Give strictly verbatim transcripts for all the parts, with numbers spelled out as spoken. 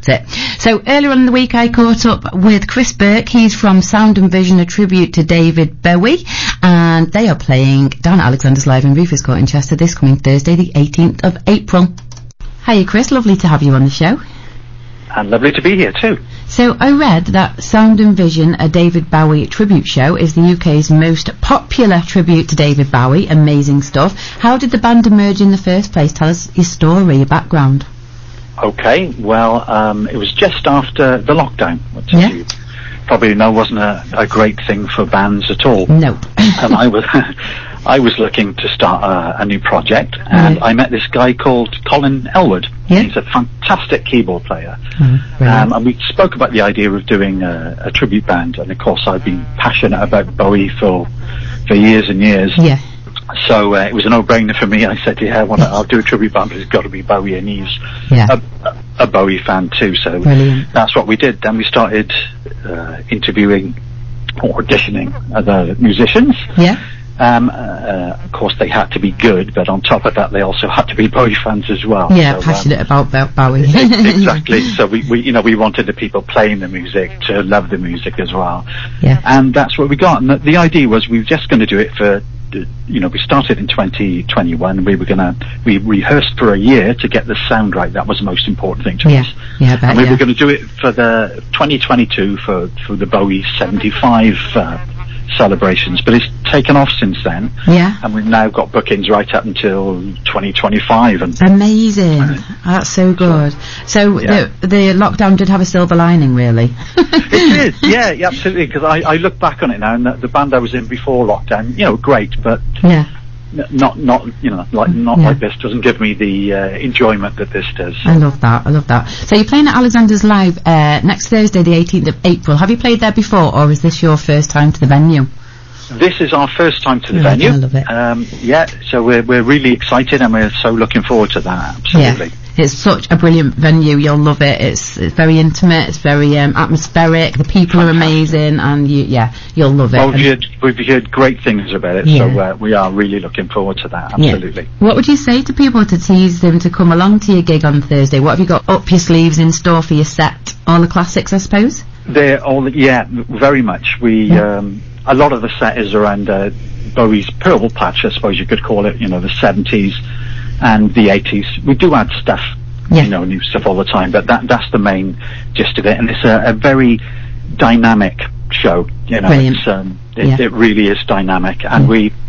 That's it. So earlier on in the week I caught up with Chris Burke. He's from Sound and Vision, a tribute to David Bowie, and they are playing down at Alexander's Live in Rufus Court in Chester this coming Thursday the eighteenth of April. Hiya Chris, lovely to have you on the show. And lovely to be here too. So I read that Sound and Vision, a David Bowie tribute show, is the U K's most popular tribute to David Bowie. Amazing stuff. How did the band emerge in the first place? Tell us your story, your background. Okay, well, um, it was just after the lockdown, which Yeah. you probably know wasn't a, a great thing for bands at all. No. And I was I was looking to start a, a new project, and Yeah. I met this guy called Colin Elwood. Yeah. He's a fantastic keyboard player. Oh, brilliant. Um, and we spoke about the idea of doing a, a tribute band, and of course I've been passionate about Bowie for for years and years. Yeah. So uh, it was a no-brainer for me. I said, yeah, well, I'll do a tribute band, but it's got to be Bowie, and he's Yeah. a, a Bowie fan too. So Brilliant. that's what we did. Then we started uh, interviewing or auditioning other musicians. Yeah. Um, uh, of course, they had to be good, but on top of that, they also had to be Bowie fans as well. Yeah, so, passionate um, about Bo- Bowie. exactly. So we, we, you know, we wanted the people playing the music to love the music as well. Yeah. And that's what we got. And the, the idea was we were just going to do it for, you know, we started in twenty twenty-one. We were going to, we rehearsed for a year to get the sound right. That was the most important thing to Yeah. us. Yeah, I bet, And we yeah. were going to do it for the twenty twenty-two for, for the Bowie seventy-five uh, celebrations, but it's taken off since then. Yeah. And we've now got bookings right up until twenty twenty-five. And Amazing. That's so good. So Yeah. the, the lockdown did have a silver lining, really. it did, yeah, yeah, absolutely. Because I, I look back on it now, and the, the band I was in before lockdown, you know, great, but Yeah. n- not, not, you know, like not Yeah. like this doesn't give me the uh, enjoyment that this does. I love that. I love that. So you're playing at Alexander's Live uh, next Thursday, the eighteenth of April. Have you played there before, or is this your first time to the venue? This is our first time to the Yeah, venue. I love it. Um, yeah, so we're we're really excited, and we're so looking forward to that. Absolutely. Yeah. It's such a brilliant venue. You'll love it. It's it's very intimate. It's very um, atmospheric. The people are amazing, and you, yeah, you'll love it. Well, we've And- heard, we've heard great things about it, Yeah. so uh, we are really looking forward to that. Yeah. Absolutely. What would you say to people to tease them to come along to your gig on Thursday? What have you got up your sleeves in store for your set? All the classics, I suppose? They're all, yeah, very much. We, Yeah. um, a lot of the set is around uh, Bowie's purple patch, I suppose you could call it, you know, the seventies and the eighties. We do add stuff, Yeah. you know, new stuff all the time, but that that's the main gist of it. And it's a, a very dynamic show, you know, Brilliant. it's, um, it, Yeah. it really is dynamic. And Yeah. we,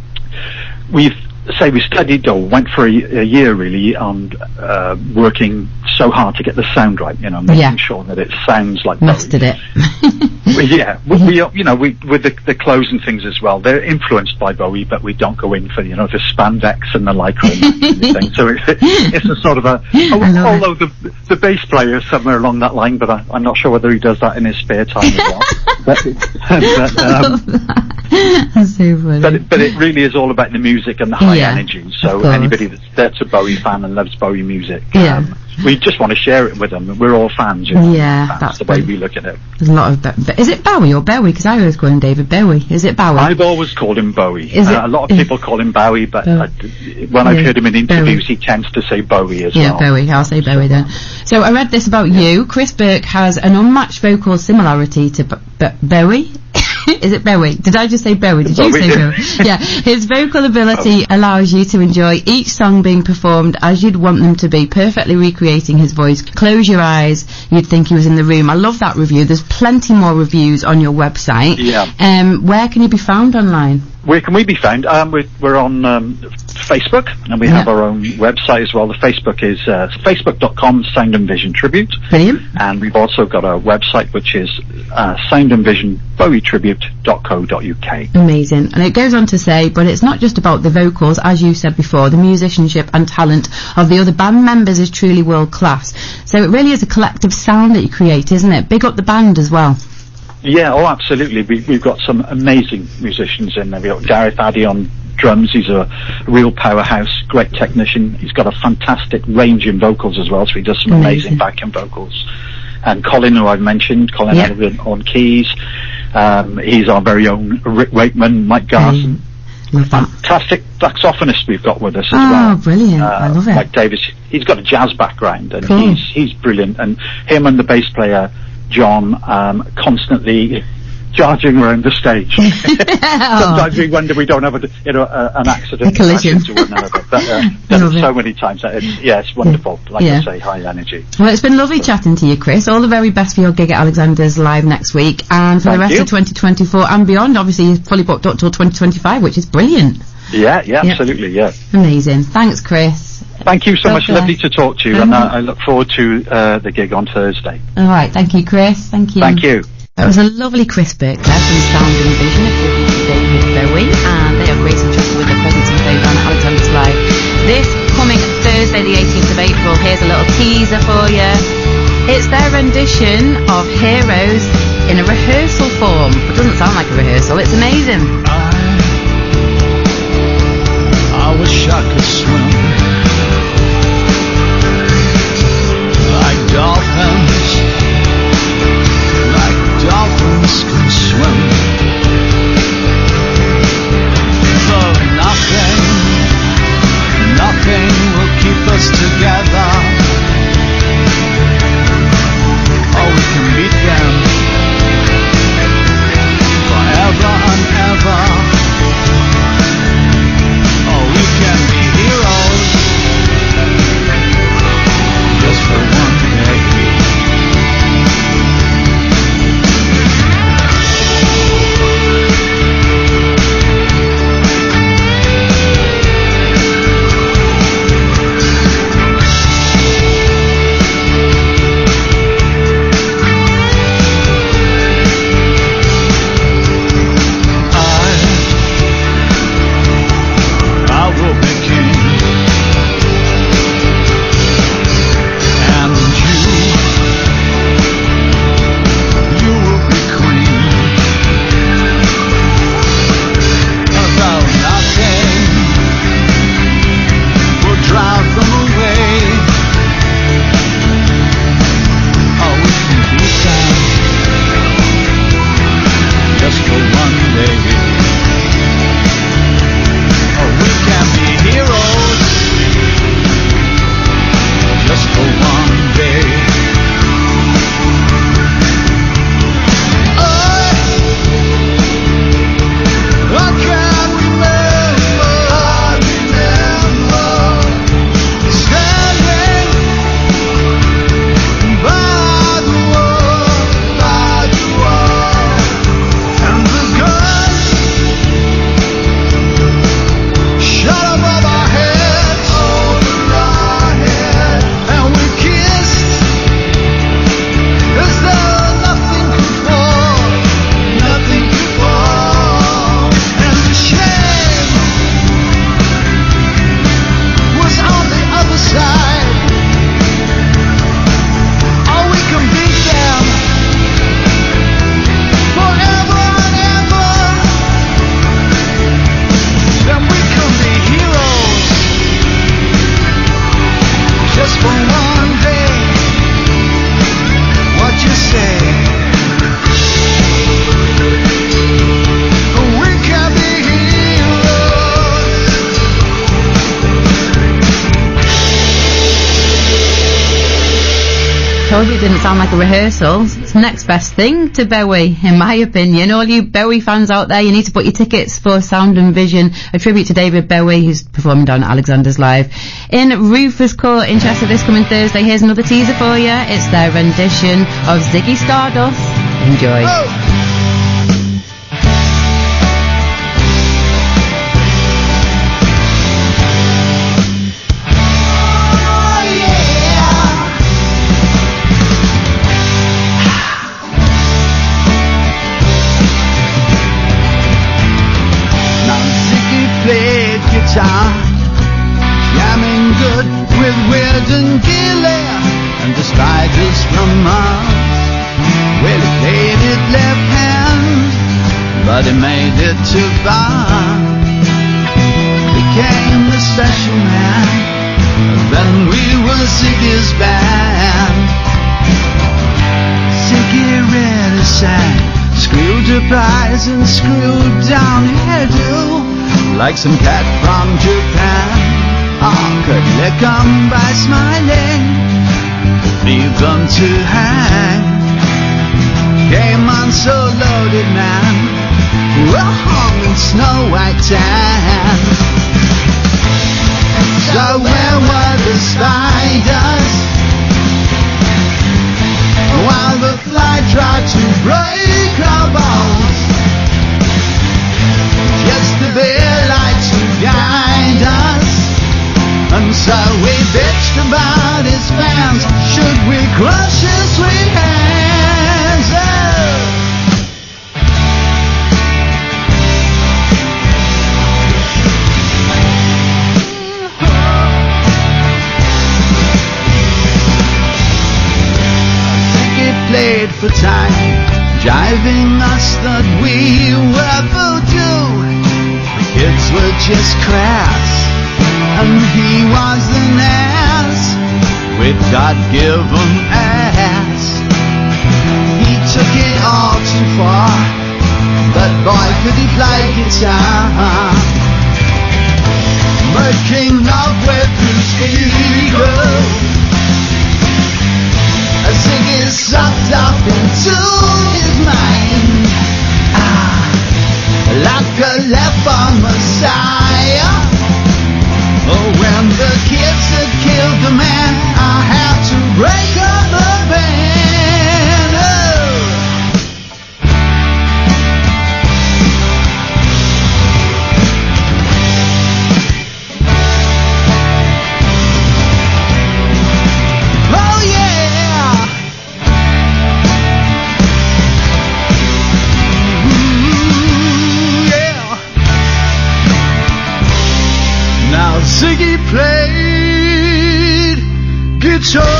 we've, say we studied or went for a, a year really on uh, working so hard to get the sound right, you know, making Yeah. sure that it sounds like Mastered Bowie. it. Well, yeah, we, we, you know, we with the, the clothes and things as well. They're influenced by Bowie, but we don't go in for, you know, the spandex and the lycra and that kind of thing. So it, it's a sort of a. Oh, I love although the the bass player is somewhere along that line, but I, I'm not sure whether he does that in his spare time as well. but, but, um, That's so funny. but it, but it really is all about the music and the high Yeah, energy. of So course. anybody that's, that's a Bowie fan and loves Bowie music, Yeah. um, we just want to share it with them. We're all fans. You know? Yeah, that's, that's the way brilliant. we look at it. There's a lot of Bo- Is it Bowie or Bowie? Because I always call him David Bowie. Is it Bowie? I've always called him Bowie. Is it- uh, a lot of people call him Bowie, but Bowie. I, when I've Yeah, heard him in interviews, Bowie. he tends to say Bowie as Yeah, well. Bowie. I'll say Bowie then. So I read this about you. Chris Burke has an unmatched vocal similarity to B- B- Bowie. Is it Bowie? Did I just say Bowie? Did you Bowie. say Bowie? Yeah. His vocal ability allows you to enjoy each song being performed as you'd want them to be, perfectly recreating his voice. Close your eyes, you'd think he was in the room. I love that review. There's plenty more reviews on your website. Yeah. Um, where can you be found online? Where can we be found? Um, we're, we're on um, Facebook, and we have Yeah. our own website as well. The Facebook is uh, facebook dot com Sound and Vision Tribute. Brilliant. And we've also got a website which is uh, Sound and Vision Bowie Tribute dot co dot uk. Amazing. And it goes on to say, but it's not just about the vocals, as you said before, the musicianship and talent of the other band members is truly world class. So it really is a collective sound that you create, isn't it? Big up the band as well. Yeah, oh, absolutely. We, we've got some amazing musicians in there. We've got Gareth Addy on drums. He's a real powerhouse, great technician. He's got a fantastic range in vocals as well, so he does some Amazing. amazing backing vocals. And Colin, who I've mentioned, Colin Yep. Elwood on keys. Um, he's our very own Rick Wakeman, Mike Garson. Love that. Fantastic saxophonist we've got with us as oh, well. Oh, brilliant. Uh, I love it. Mike Davis, he's got a jazz background, and cool. he's he's brilliant. And him and the bass player, John, um, constantly charging around the stage. Sometimes we wonder we don't have a, you know, a, an accident. A collision. To one another. But, uh, done it so many times. That it's, yeah, it's wonderful. Like yeah. I say, high energy. Well, it's been lovely chatting to you, Chris. All the very best for your gig at Alexander's Live next week, and for Thank the rest you. of twenty twenty-four and beyond. Obviously, you're fully booked up till twenty twenty-five, which is brilliant. Yeah, yeah, yeah. absolutely, yeah. Amazing. Thanks, Chris. Thank you so God much. bless. Lovely to talk to you, Mm-hmm. and uh, I look forward to uh, the gig on Thursday. All right. Thank you, Chris. Thank you. Thank you. That was a lovely Chris Burke there from Sound and Vision, a tribute to David Bowie, and they are graced and trusted with their presence and favour on Alexander's Live this coming Thursday, the eighteenth of April. Here's a little teaser for you. It's their rendition of Heroes in a rehearsal form. It doesn't sound like a rehearsal. It's amazing. I, I wish I could swim like dolphins, like dolphins can swim. Though nothing, nothing will keep us together. Oh, we can beat them forever and ever. Oh, we can be heroes just for one day. Told you it didn't sound like a rehearsal. It's the next best thing to Bowie, in my opinion. All you Bowie fans out there, you need to put your tickets for Sound and Vision, a tribute to David Bowie, who's performing down at Alexander's Live in Rufus Court in Chester this coming Thursday. Here's another teaser for you. It's their rendition of Ziggy Stardust. Enjoy. Oh. Jamming good with Weird and Gilly and the Spiders from Mars. Well, he played it left hand, but he made it too far. Became the session man, and then we were Ziggy's band. Ziggy really sang, screwed up eyes and screwed down hairdo. like some cat from Japan. Oh, could lick 'em by smiling, leave them to hang. Came on so loaded, man, well hung in snow white tan. So where were the spiders while the fly tried to break our bones? Just a bit light to guide us, and so we bitched about his fans. Should we crush his sweet hands? Oh. Played for time, jiving us that we were voodoo. The kids were just crass, and he was an ass with God-given ass. He took it all too far, but boy could he play guitar. Making love with his ego, as Ziggy sucked up into his mind, ah, like a leper messiah. Oh, when the kids had killed the man, I had to break up the band. Oh. Oh yeah. Ooh, yeah. Now Ziggy played guitar.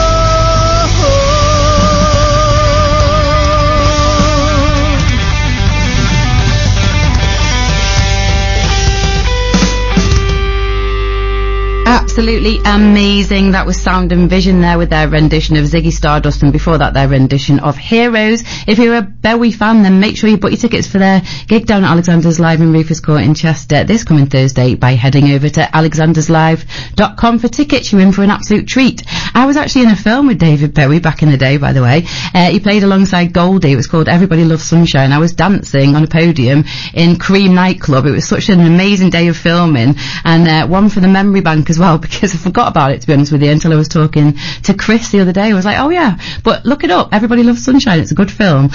Absolutely amazing. That was Sound and Vision there with their rendition of Ziggy Stardust, and before that their rendition of Heroes. If you're a Bowie fan, then make sure you book your tickets for their gig down at Alexander's Live in Rufus Court in Chester this coming Thursday by heading over to alexanders live dot com for tickets. You're in for an absolute treat. I was actually in a film with David Bowie back in the day, by the way. Uh, he played alongside Goldie. It was called Everybody Loves Sunshine. I was dancing on a podium in Cream nightclub. It was such an amazing day of filming, and uh, one for the memory bank as well, because I forgot about it, to be honest with you, until I was talking to Chris the other day. I was like, oh yeah, but look it up. Everybody Loves Sunshine. It's a good film.